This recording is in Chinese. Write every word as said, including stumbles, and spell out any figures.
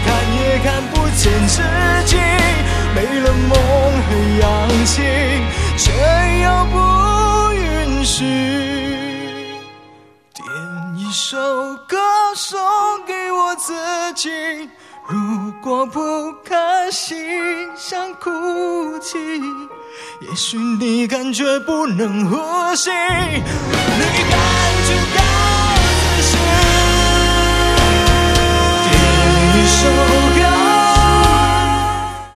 看也看不见自己，没了梦和氧气，却又不允许。点一首歌送给我自己，如果不开心想哭泣，也许你感觉不能呼吸，你感觉